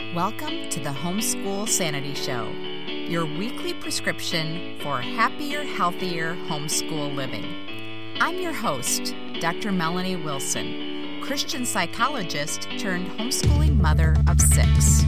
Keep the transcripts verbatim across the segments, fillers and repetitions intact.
Welcome to the Homeschool Sanity Show, your weekly prescription for happier, healthier homeschool living. I'm your host, Doctor Melanie Wilson, Christian psychologist turned homeschooling mother of six.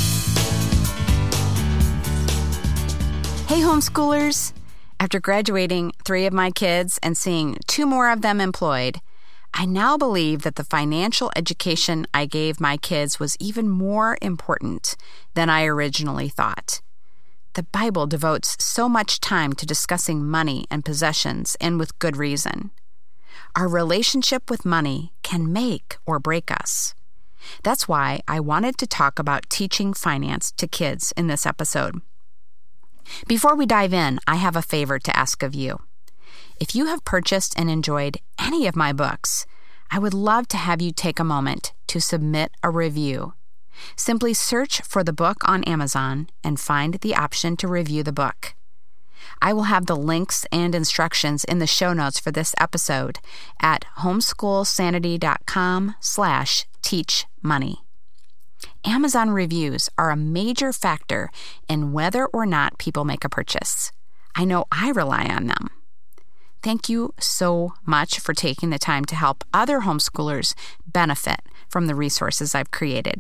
Hey homeschoolers! After graduating three of my kids and seeing two more of them employed, I now believe that the financial education I gave my kids was even more important than I originally thought. The Bible devotes so much time to discussing money and possessions, and with good reason. Our relationship with money can make or break us. That's why I wanted to talk about teaching finance to kids in this episode. Before we dive in, I have a favor to ask of you. If you have purchased and enjoyed any of my books, I would love to have you take a moment to submit a review. Simply search for the book on Amazon and find the option to review the book. I will have the links and instructions in the show notes for this episode at homeschoolsanity.com slash teach money. Amazon reviews are a major factor in whether or not people make a purchase. I know I rely on them. Thank you so much for taking the time to help other homeschoolers benefit from the resources I've created.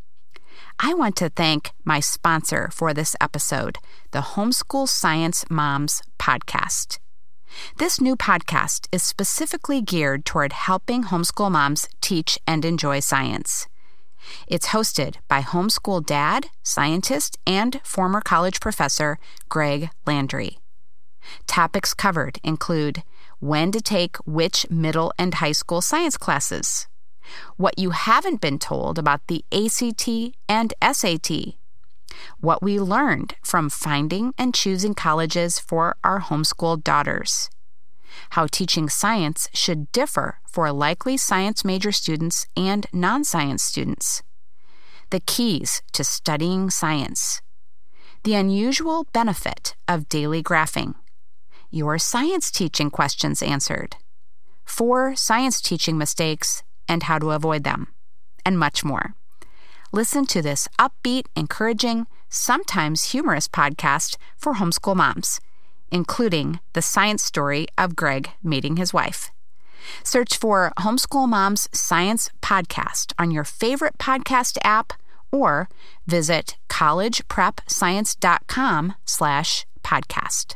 I want to thank my sponsor for this episode, the Homeschool Science Moms podcast. This new podcast is specifically geared toward helping homeschool moms teach and enjoy science. It's hosted by homeschool dad, scientist, and former college professor Greg Landry. Topics covered include when to take which middle and high school science classes, what you haven't been told about the A C T and S A T, what we learned from finding and choosing colleges for our homeschool daughters, how teaching science should differ for likely science major students and non-science students, the keys to studying science, the unusual benefit of daily graphing, your science teaching questions answered, four science teaching mistakes and how to avoid them, and much more. Listen to this upbeat, encouraging, sometimes humorous podcast for homeschool moms, including the science story of Greg meeting his wife. Search for Homeschool Moms Science Podcast on your favorite podcast app or visit collegeprepscience.com slash podcast.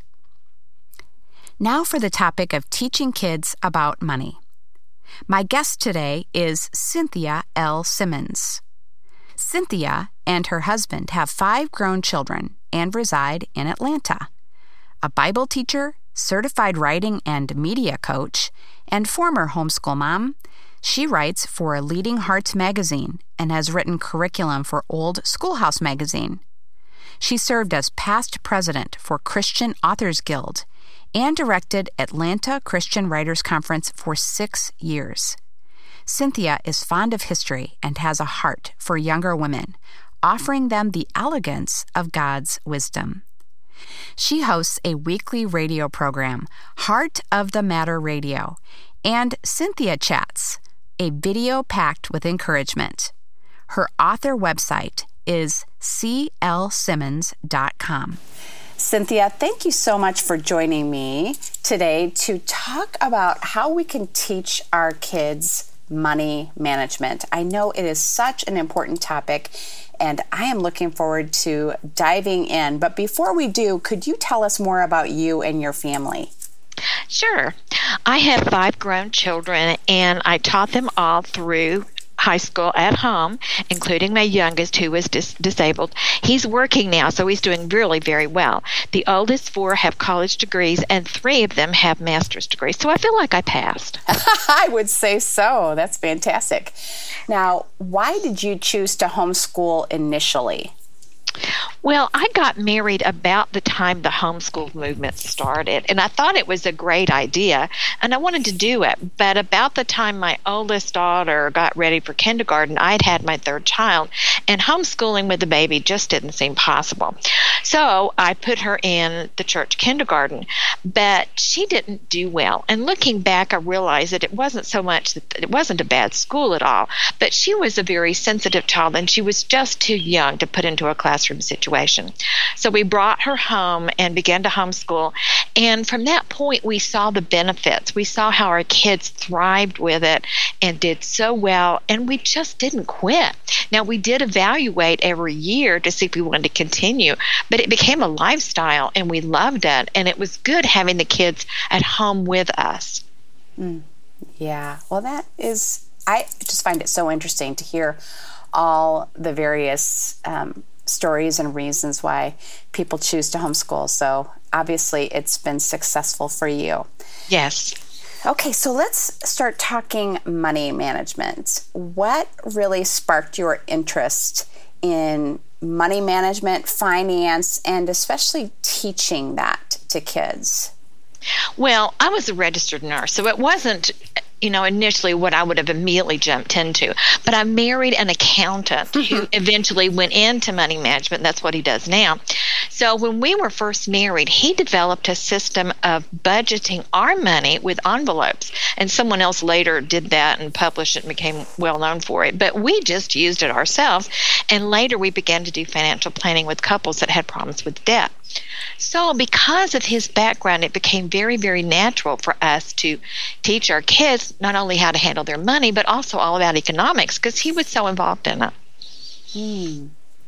Now for the topic of teaching kids about money. My guest today is Cynthia L. Simmons. Cynthia and her husband have five grown children and reside in Atlanta. A Bible teacher, certified writing and media coach, and former homeschool mom, she writes for Leading Hearts magazine and has written curriculum for Old Schoolhouse magazine. She served as past president for Christian Authors Guild and directed Atlanta Christian Writers Conference for six years. Cynthia is fond of history and has a heart for younger women, offering them the elegance of God's wisdom. She hosts a weekly radio program, Heart of the Matter Radio, and Cynthia Chats, a video packed with encouragement. Her author website is c l simmons dot com. Cynthia, thank you so much for joining me today to talk about how we can teach our kids money management. I know it is such an important topic, and I am looking forward to diving in. But before we do, could you tell us more about you and your family? Sure. I have five grown children, and I taught them all through high school at home, including my youngest, who was dis- disabled. He's working now, so he's doing really very well. The oldest four have college degrees, and three of them have master's degrees, so I feel like I passed. I would say so. That's fantastic. Now, why did you choose to homeschool initially? Well, I got married about the time the homeschool movement started, and I thought it was a great idea, and I wanted to do it. But about the time my oldest daughter got ready for kindergarten, I had had my third child, and homeschooling with the baby just didn't seem possible. So I put her in the church kindergarten, but she didn't do well. And looking back, I realized that it wasn't so much that it wasn't a bad school at all, but she was a very sensitive child, and she was just too young to put into a classroom situation. So we brought her home and began to homeschool. And from that point, we saw the benefits. We saw how our kids thrived with it and did so well, and we just didn't quit. Now, we did evaluate every year to see if we wanted to continue, but it became a lifestyle, and we loved it, and it was good having the kids at home with us. Mm, yeah. Well, that is, I just find it so interesting to hear all the various um, stories and reasons why people choose to homeschool. So obviously it's been successful for you. Yes. Okay, so let's start talking money management. What really sparked your interest in money management, finance, and especially teaching that to kids? Well, I was a registered nurse, so it wasn't, you know, initially what I would have immediately jumped into. But I married an accountant mm-hmm. who eventually went into money management. That's what he does now. So when we were first married, he developed a system of budgeting our money with envelopes. And someone else later did that and published it and became well known for it. But we just used it ourselves. And later we began to do financial planning with couples that had problems with debt. So because of his background, it became very, very natural for us to teach our kids not only how to handle their money, but also all about economics, because he was so involved in it. Hmm.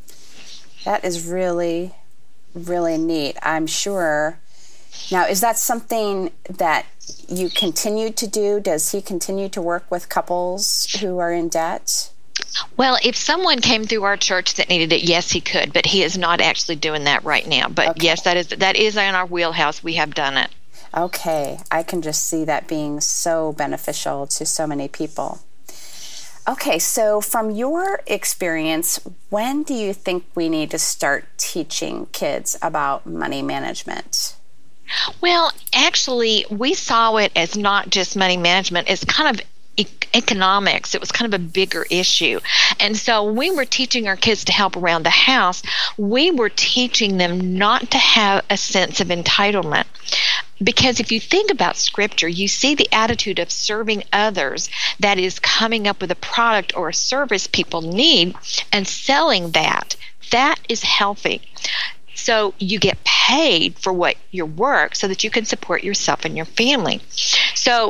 That is really, really neat, I'm sure. Now, is that something that you continue to do? Does he continue to work with couples who are in debt? Well, if someone came through our church that needed it, yes, he could, but he is not actually doing that right now. But okay. yes, that is that is in our wheelhouse. We have done it. Okay, I can just see that being so beneficial to so many people. Okay, so from your experience, when do you think we need to start teaching kids about money management? Well, actually, we saw it as not just money management, as kind of economics. It was kind of a bigger issue. And so when we were teaching our kids to help around the house, we were teaching them not to have a sense of entitlement. Because if you think about Scripture, you see the attitude of serving others, that is coming up with a product or a service people need and selling that. That is healthy. So you get paid for what your work so that you can support yourself and your family. So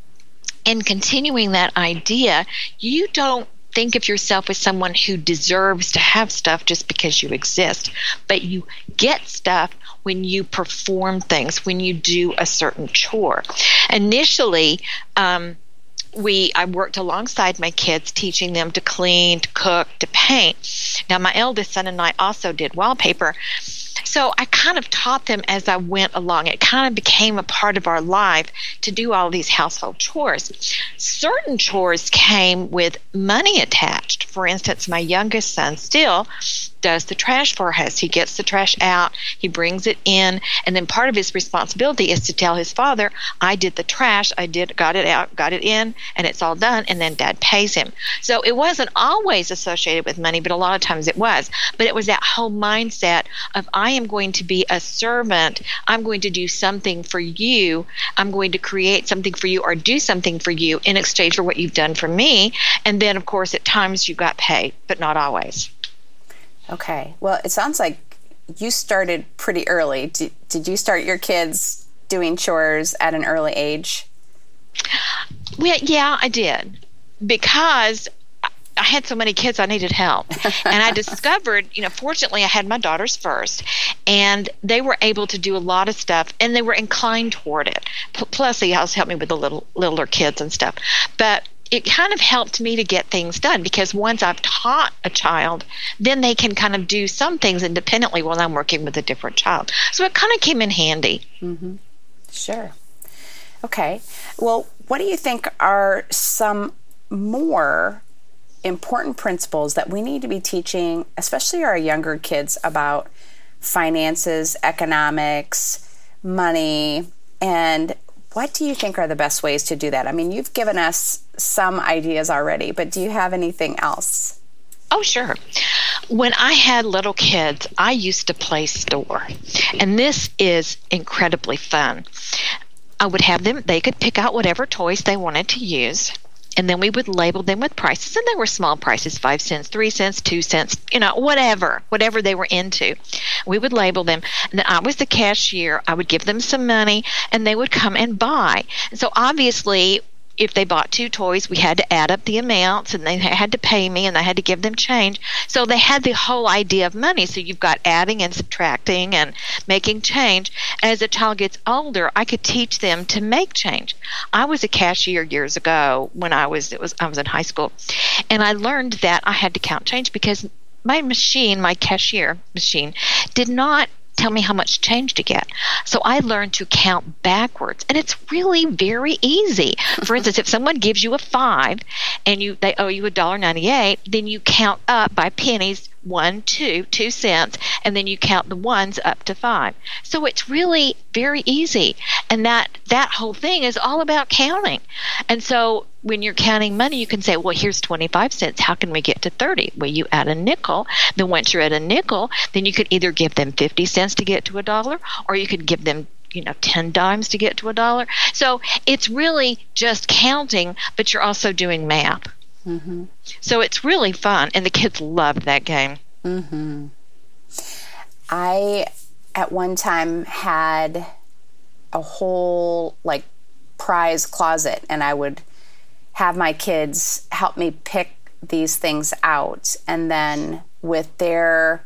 in continuing that idea, you don't think of yourself as someone who deserves to have stuff just because you exist, but you get stuff when you perform things, when you do a certain chore. Initially, um, we I worked alongside my kids, teaching them to clean, to cook, to paint. Now, my eldest son and I also did wallpaper. So I kind of taught them as I went along. It kind of became a part of our life to do all these household chores. Certain chores came with money attached. For instance, my youngest son still does the trash for us. He gets the trash out, he brings it in, and then part of his responsibility is to tell his father, I did the trash, I did got it out, got it in, and it's all done, and then Dad pays him. So it wasn't always associated with money, but a lot of times it was. But it was that whole mindset of I am going to be a servant, I'm going to do something for you, I'm going to create something for you or do something for you in exchange for what you've done for me. And then, of course, at times you got paid, but not always. Okay. Well, it sounds like you started pretty early. Did, did you start your kids doing chores at an early age? Well, yeah, I did. Because I had so many kids, I needed help. And I discovered, you know, fortunately I had my daughters first, and they were able to do a lot of stuff, and they were inclined toward it. P- plus, they also helped me with the little littler kids and stuff. But it kind of helped me to get things done, because once I've taught a child, then they can kind of do some things independently while I'm working with a different child. So it kind of came in handy. Mm-hmm. Sure. Okay. Well, what do you think are some more important principles that we need to be teaching, especially our younger kids, about finances, economics, money, and what do you think are the best ways to do that? I mean, you've given us some ideas already, but do you have anything else? Oh, sure. When I had little kids, I used to play store, and this is incredibly fun. I would have them, they could pick out whatever toys they wanted to use, and then we would label them with prices, and they were small prices, five cents, three cents, two cents, you know, whatever, whatever they were into. We would label them, and then I was the cashier. I would give them some money, and they would come and buy. And so obviously, if they bought two toys, we had to add up the amounts, and they had to pay me, and I had to give them change. So they had the whole idea of money. So you've got adding and subtracting and making change. As a child gets older, I could teach them to make change. I was a cashier years ago when I was it was I was in high school, and I learned that I had to count change because my machine, my cashier machine, did not tell me how much change to get. So I learned to count backwards, and it's really very easy. For instance, if someone gives you a five and you they owe you a dollar ninety-eight, then you count up by pennies, one, two, two cents, and then you count the ones up to five. So it's really very easy, and that that whole thing is all about counting. And so when you're counting money, you can say, well, here's twenty-five cents. How can we get to thirty? Well, you add a nickel. Then once you're at a nickel, then you could either give them fifty cents to get to a dollar, or you could give them, you know, ten dimes to get to a dollar. So it's really just counting, but you're also doing math. Mm-hmm. So it's really fun, and the kids loved that game. Mm-hmm. I, at one time, had a whole, like, prize closet, and I would have my kids help me pick these things out. And then with their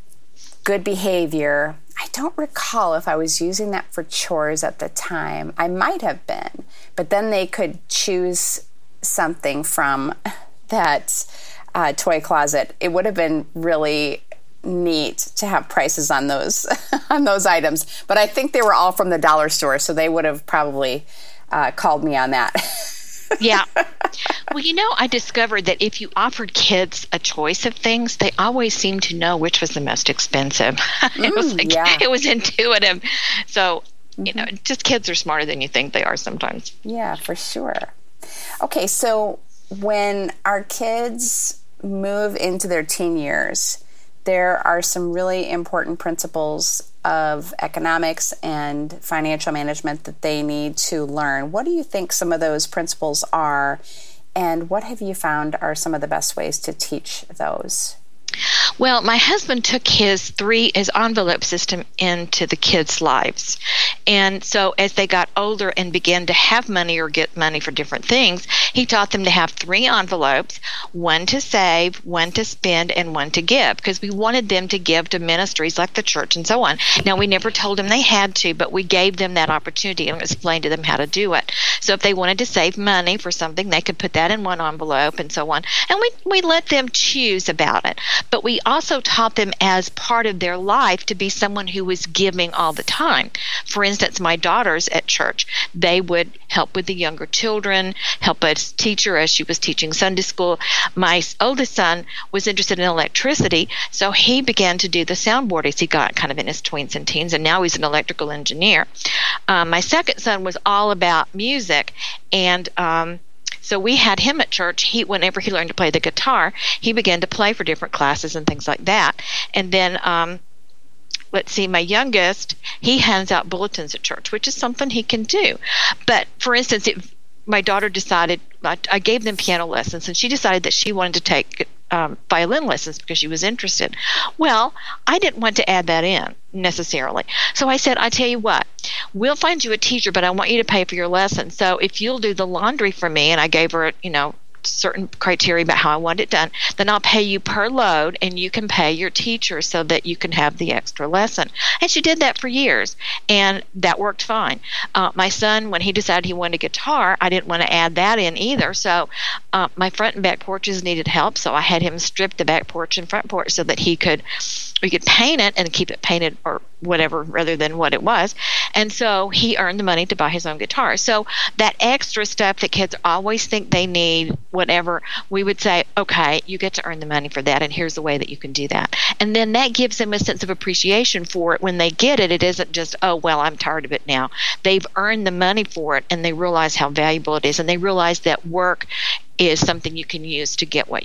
good behavior, I don't recall if I was using that for chores at the time. I might have been. But then they could choose something from that uh, toy closet. It would have been really neat to have prices on those on those items. But I think they were all from the dollar store, so they would have probably uh, called me on that. Yeah. Well, you know, I discovered that if you offered kids a choice of things, they always seemed to know which was the most expensive. It was like, yeah. It was intuitive. So, mm-hmm. you know, just kids are smarter than you think they are sometimes. Yeah, for sure. Okay, so when our kids move into their teen years, there are some really important principles of economics and financial management that they need to learn. What do you think some of those principles are, and what have you found are some of the best ways to teach those? Well, my husband took his three his envelope system into the kids' lives. And so as they got older and began to have money or get money for different things, he taught them to have three envelopes, one to save, one to spend, and one to give, because we wanted them to give to ministries like the church and so on. Now, we never told them they had to, but we gave them that opportunity and explained to them how to do it. So if they wanted to save money for something, they could put that in one envelope and so on. And we, we let them choose about it. But we also taught them as part of their life to be someone who was giving all the time. For instance, my daughters at church, they would help with the younger children, help as teacher as she was teaching Sunday school. My oldest son was interested in electricity, so he began to do the soundboard as he got kind of in his tweens and teens, and now he's an electrical engineer. Um, my second son was all about music, and um, so we had him at church. He, whenever he learned to play the guitar, he began to play for different classes and things like that. And then, um, let's see, my youngest, he hands out bulletins at church, which is something he can do. But, for instance, if my daughter decided, I, I gave them piano lessons, and she decided that she wanted to take um, violin lessons because she was interested. Well, I didn't want to add that in necessarily. So I said, I tell you what, we'll find you a teacher, but I want you to pay for your lesson. So if you'll do the laundry for me, and I gave her, you know, certain criteria about how I want it done, then I'll pay you per load, and you can pay your teacher so that you can have the extra lesson. And she did that for years, and that worked fine. Uh, my son, when he decided he wanted a guitar, I didn't want to add that in either. So uh, my front and back porches needed help, so I had him strip the back porch and front porch so that he could we could paint it and keep it painted or whatever rather than what it was. And so he earned the money to buy his own guitar. So that extra stuff that kids always think they need, whatever, we would say, okay, you get to earn the money for that, and here's the way that you can do that. And then that gives them a sense of appreciation for it. When they get it, it isn't just, oh, well, I'm tired of it now. They've earned the money for it, and they realize how valuable it is, and they realize that work is something you can use to get what you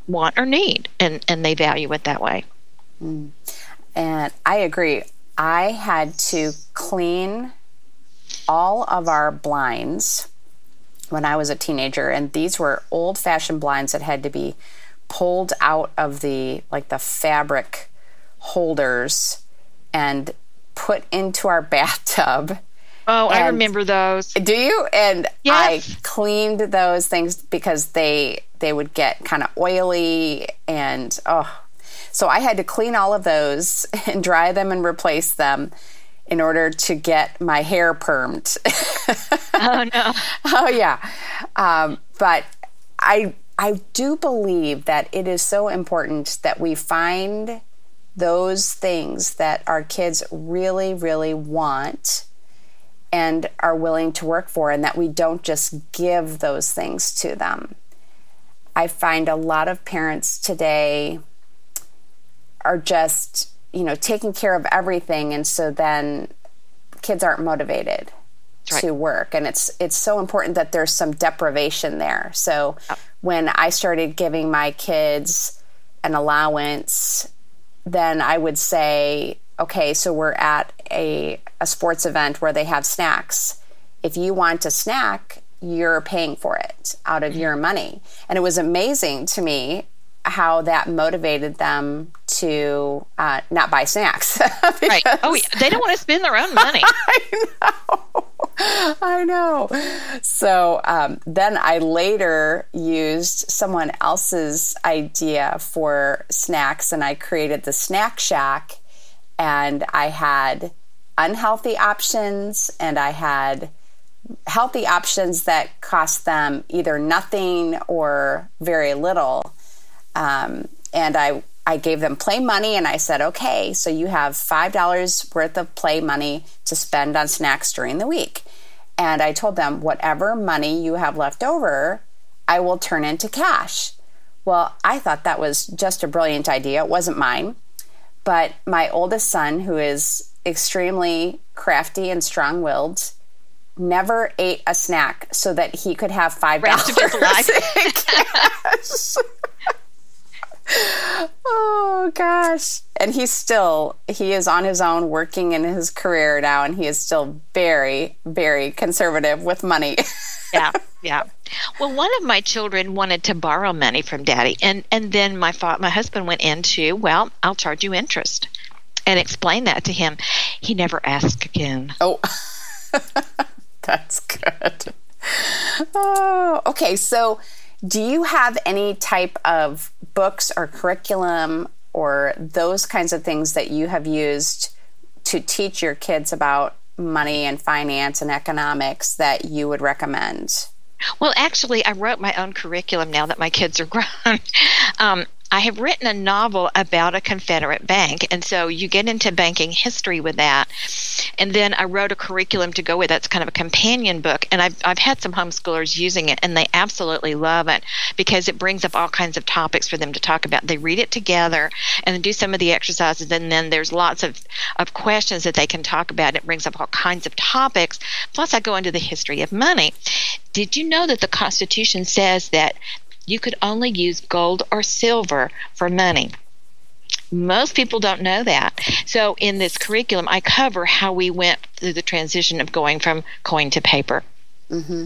want or need, and, and they value it that way. Mm. And I agree. I had to clean all of our blinds when I was a teenager, and these were old-fashioned blinds that had to be pulled out of the like the fabric holders and put into our bathtub. Oh, and I remember those. Do you? And yes. I cleaned those things because they they would get kind of oily, and oh, so I had to clean all of those and dry them and replace them in order to get my hair permed. Oh no! Oh yeah, um, but I I do believe that it is so important that we find those things that our kids really, really want and are willing to work for, and that we don't just give those things to them. I find a lot of parents today are just, you know, taking care of everything, and so then kids aren't motivated right. to work. And it's it's so important that there's some deprivation there. So oh. when I started giving my kids an allowance, then I would say, okay, so we're at a, a sports event where they have snacks. If you want a snack, you're paying for it out of mm-hmm. your money. And it was amazing to me how that motivated them to uh, not buy snacks. Right. Oh, yeah. They don't want to spend their own money. I know. I know. So um, then I later used someone else's idea for snacks, and I created the Snack Shack, and I had unhealthy options, and I had healthy options that cost them either nothing or very little. Um, and I, I gave them play money, and I said, okay, so you have five dollars worth of play money to spend on snacks during the week. And I told them, whatever money you have left over, I will turn into cash. Well, I thought that was just a brilliant idea. It wasn't mine. But my oldest son, who is extremely crafty and strong-willed, never ate a snack so that he could have five dollars in cash. Oh gosh. And he's still, he is on his own working in his career now, and he is still very, very conservative with money. Yeah, yeah. Well, one of my children wanted to borrow money from Daddy, and, and then my fa- my husband went into, well, I'll charge you interest, and explained that to him. He never asked again. Oh, that's good. Oh, okay. So do you have any type of books or curriculum or those kinds of things that you have used to teach your kids about money and finance and economics that you would recommend? Well, actually, I wrote my own curriculum now that my kids are grown. um, I have written a novel about a Confederate bank, and so you get into banking history with that. And then I wrote a curriculum to go with it. It's kind of a companion book, and I've I've had some homeschoolers using it, and they absolutely love it because it brings up all kinds of topics for them to talk about. They read it together and then do some of the exercises, and then there's lots of, of questions that they can talk about. It brings up all kinds of topics. Plus, I go into the history of money. Did you know that the Constitution says that you could only use gold or silver for money? Most people don't know that. So in this curriculum, I cover how we went through the transition of going from coin to paper. Mm-hmm.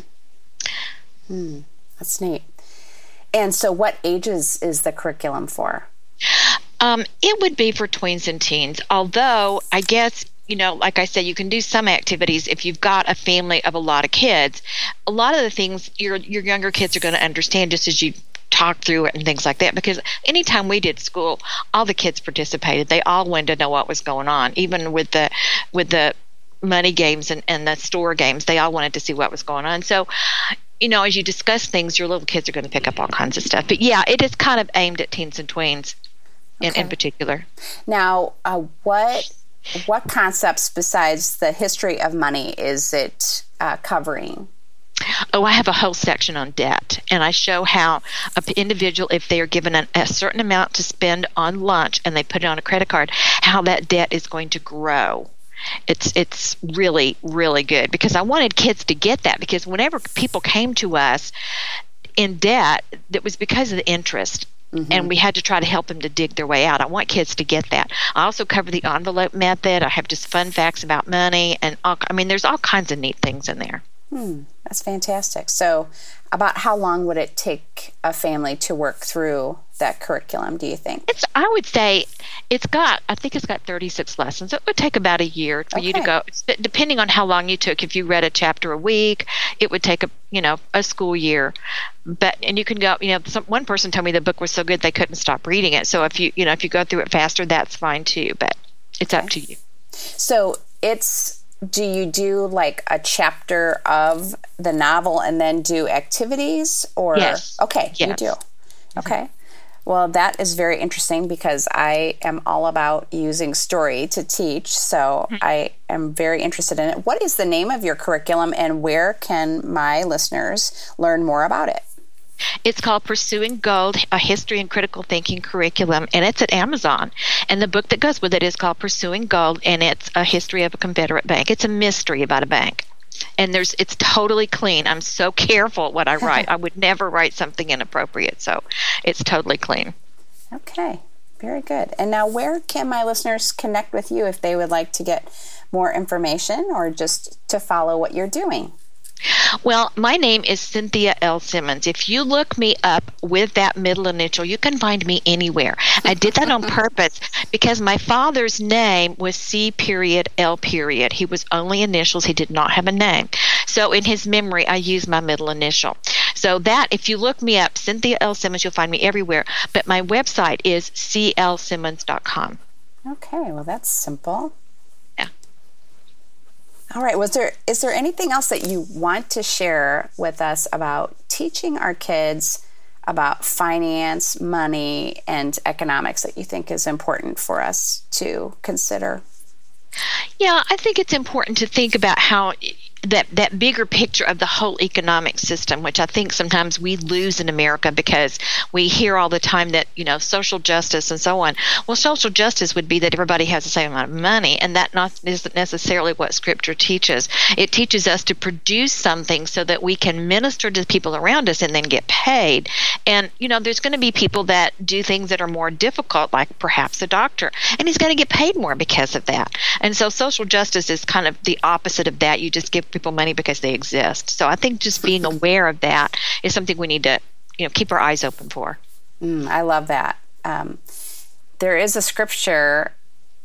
Hmm. That's neat. And so what ages is the curriculum for? Um, it would be for tweens and teens, although I guess, you know, like I said, you can do some activities if you've got a family of a lot of kids. A lot of the things your your younger kids are going to understand just as you talk through it and things like that, because anytime we did school, all the kids participated. They all wanted to know what was going on, even with the with the money games and, and the store games. They all wanted to see what was going on. So, you know, as you discuss things, your little kids are going to pick up all kinds of stuff. But yeah, it is kind of aimed at teens and tweens in, okay. in particular. Now, uh, what what concepts besides the history of money is it uh, covering? Oh, I have a whole section on debt, and I show how an individual, if they are given an, a certain amount to spend on lunch and they put it on a credit card, how that debt is going to grow. It's it's really, really good, because I wanted kids to get that, because whenever people came to us in debt, that was because of the interest. Mm-hmm. And we had to try to help them to dig their way out. I want kids to get that. I also cover the envelope method. I have just fun facts about money. And all, I mean, there's all kinds of neat things in there. Hmm, that's fantastic. So about how long would it take a family to work through that curriculum, do you think? It's, I would say it's got, I think it's got thirty-six lessons. It would take about a year for okay. you to go, depending on how long you took. If you read a chapter a week, it would take a, you know, a school year. But, and you can go, you know, some, one person told me the book was so good they couldn't stop reading it. So if you, you know, if you go through it faster, that's fine too, but it's okay. up to you. So it's, do you do like a chapter of the novel and then do activities or? Yes. Okay, yes. you do. Okay. Well, that is very interesting because I am all about using story to teach, so mm-hmm. I am very interested in it. What is the name of your curriculum and where can my listeners learn more about it? It's called Pursuing Gold, a History and Critical Thinking Curriculum, and it's at Amazon. And the book that goes with it is called Pursuing Gold, and it's a history of a Confederate bank. It's a mystery about a bank. And there's it's totally clean. I'm so careful what I write. I would never write something inappropriate, so it's totally clean. Okay, very good. And now where can my listeners connect with you if they would like to get more information or just to follow what you're doing? Well, my name is Cynthia L. Simmons. If you look me up with that middle initial, you can find me anywhere. I did that on purpose because my father's name was C period L period. He was only initials. He did not have a name. So in his memory, I use my middle initial. So that, if you look me up, Cynthia L. Simmons, you'll find me everywhere. But my website is c l simmons dot com. Okay, well, that's simple. Yeah. All right. Was there is there anything else that you want to share with us about teaching our kids about finance, money, and economics that you think is important for us to consider? Yeah, I think it's important to think about how that that bigger picture of the whole economic system, which I think sometimes we lose in America because we hear all the time that, you know, social justice and so on. Well, social justice would be that everybody has the same amount of money, and that not isn't necessarily what Scripture teaches. It teaches us to produce something so that we can minister to the people around us and then get paid. And, you know, there's going to be people that do things that are more difficult, like perhaps a doctor, and he's going to get paid more because of that. And so social justice is kind of the opposite of that. You just give people money because they exist. So I think just being aware of that is something we need to, you know, keep our eyes open for. Mm, I love that. Um, there is a scripture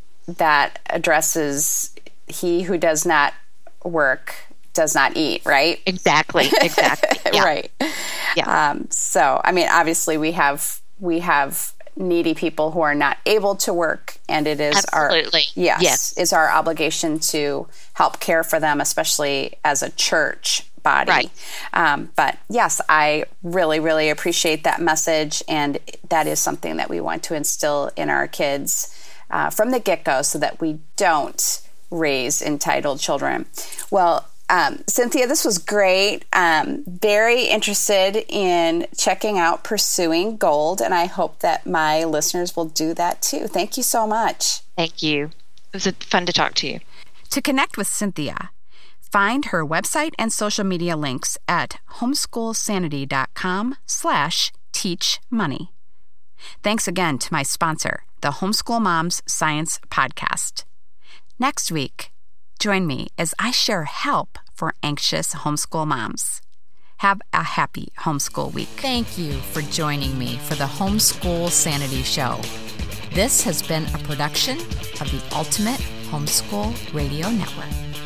that addresses he who does not work does not eat, right? Exactly. Exactly. Yeah. Right. Yeah. Um, so, I mean, obviously we have, we have needy people who are not able to work, and it is Absolutely. our yes, yes is our obligation to help care for them, especially as a church body. Right. Um, but yes, I really, really appreciate that message, and that is something that we want to instill in our kids uh, from the get-go, so that we don't raise entitled children. Well, Um, Cynthia, this was great. Um, very interested in checking out Pursuing Gold, and I hope that my listeners will do that too. Thank you so much. Thank you. It was fun to talk to you. To connect with Cynthia, find her website and social media links at homeschoolsanity.com slash teach money. Thanks again to my sponsor, the Homeschool Moms Science Podcast. Next week, join me as I share help for anxious homeschool moms. Have a happy homeschool week. Thank you for joining me for the Homeschool Sanity Show. This has been a production of the Ultimate Homeschool Radio Network.